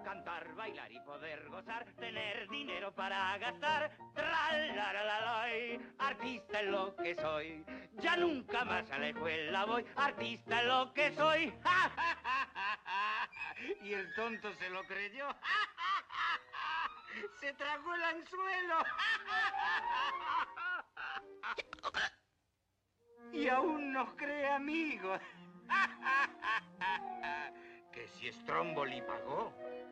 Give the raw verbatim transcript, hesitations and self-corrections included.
cantar, bailar y poder gozar, tener dinero para gastar, tralalalay, artista es lo que soy, ya nunca más a la escuela voy, artista es lo que soy. Y el tonto se lo creyó, se tragó el anzuelo. Y aún nos cree amigos. Que si Stromboli pagó,